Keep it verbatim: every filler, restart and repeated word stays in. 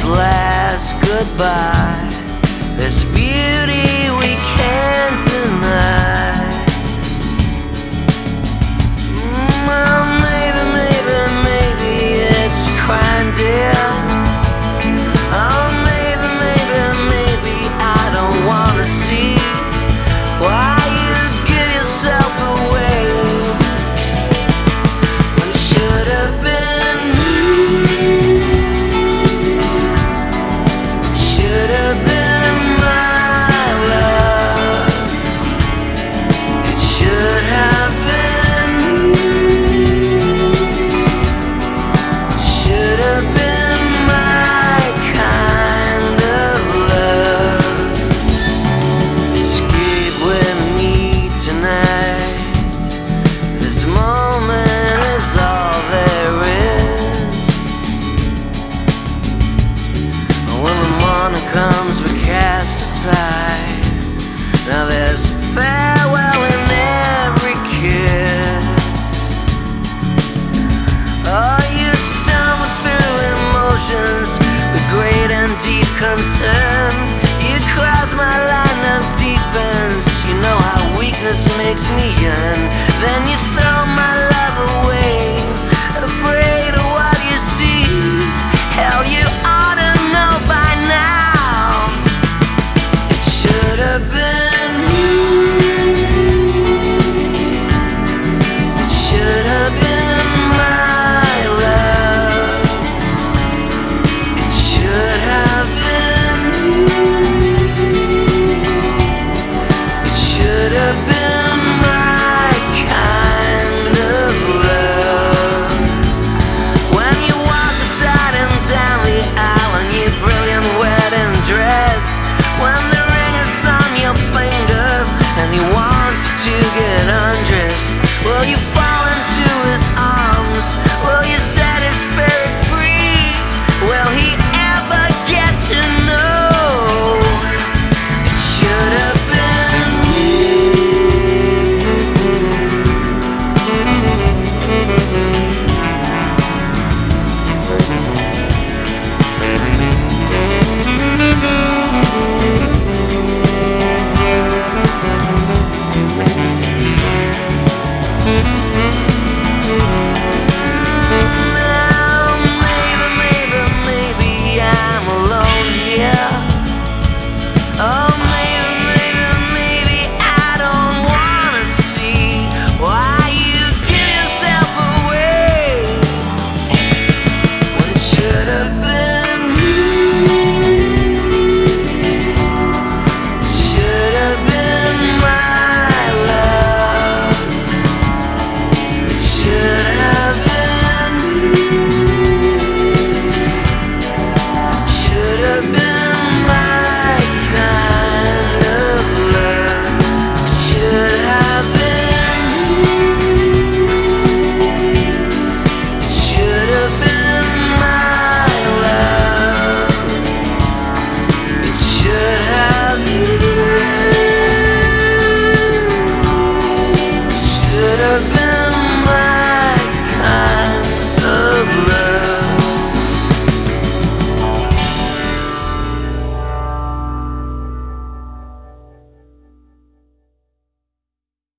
last goodbye, this beauty we can't deny. Mm, well, maybe, maybe, maybe it's a crime, dear. Oh, maybe, maybe, maybe I don't wanna see why you give yourself away when it should have been me. Should have been my love. It should have been me. Should have been my kind of love. Escape with me tonight. This moment is all there is. When the morning comes, we cast aside. Now there's farewell in every kiss. Oh, you stumble through emotions with great and deep concern. You cross my line of defense. You know how weakness makes me yearn. Then you throw my love away, afraid of what you see. Hell, you ought to know by now. It should have been me. It should have been my love. It should have been me. It should have been my kind of love. When you walk beside him down the aisle in your brilliant wedding dress, when the ring is on your finger and he wants you to get undressed, will you fall into his arms? Will you set his spirit free? Will he ever get to know? It should have been me. Now, maybe, maybe, maybe I'm alone here. Oh, maybe, maybe, maybe I don't wanna see why you give yourself away when it should have been me. It should have been my love. It should have been me. Should have been my kind of love. Should have been me. Should have been my love. It should have been. Should have been.